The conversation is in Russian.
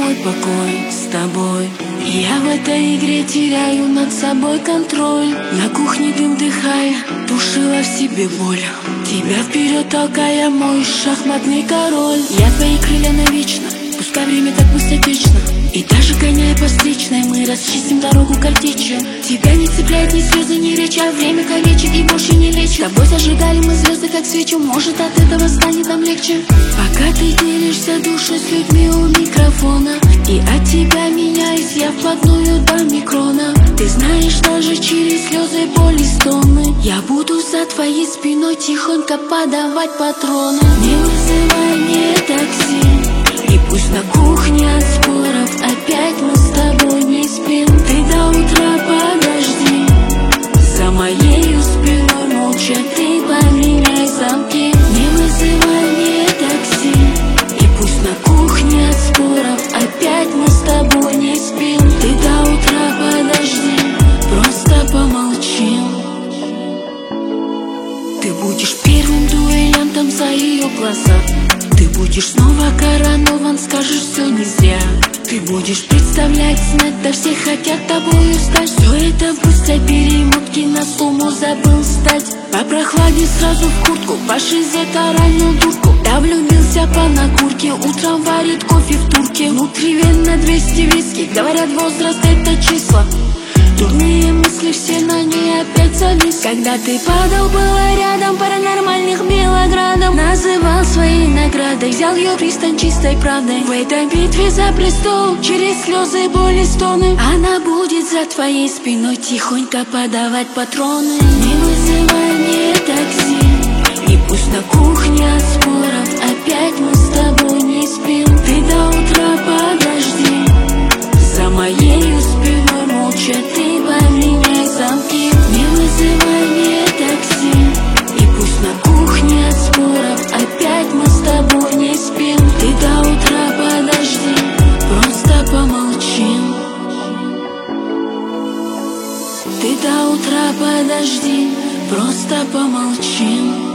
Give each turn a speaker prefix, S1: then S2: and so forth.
S1: мой покой с тобой. Я в этой игре теряю над собой контроль. На кухне дым дыхая, тушила в себе боль. Тебя вперед толкая, мой шахматный король. Я твои крылья навечно, пускай время так быстротечно. И даже гоняя по встречной, мы расчистим дорогу картечью. Тебя не цепляет ни слезы, ни речь, а время калечит и больше не лечит. С тобой зажигали мы звезды, как свечу, может от этого станет нам легче. Пока ты делишься душой с людьми у микрофона, и от тебя меняюсь я вплотную до микрона. Ты знаешь, даже через слезы, боли, стоны я буду за твоей спиной тихонько подавать патроны. Не вызывай мне такси, и пусть на кухне от споров опять мы с тобой не спим. Ты до утра подожди, за моею спиной молча ты поменяй замки. Не вызывай мне такси, и пусть на кухне от споров опять мы с тобой не спим. Ты до утра подожди, просто помолчим. Ты будешь первым дуэлянтом за ее глаза. Ты будешь снова коронован, скажешь, все не зря. Ты будешь представлять, знать, да все хотят тобою стать. Все это быстро перемотки, на сумму забыл стать. По прохладе сразу в куртку, по шизе таранил дурку. Да влюбился по накурке, утром варит кофе в турке. Внутривенно 200 виски, говорят, возраст это числа. Дурные мысли все на ней опять завис. Когда ты падал, было рядом паранормальных мелодрамм. Называл своей наградой, взял ее пристань чистой правдой. В этой битве за престол, через слезы, боли, стоны, она будет за твоей спиной тихонько подавать патроны. Не вызывай мне такси, и пусть на кухне от споров опять мы с тобой не спим. Ты до утра подожди, за моею спиной молча ты поменяй замки. Не вызывай мне такси, и пусть на кухне от споров опять мы с тобой не спим. Ты до утра подожди, просто помолчим. Ты до утра подожди, просто помолчим.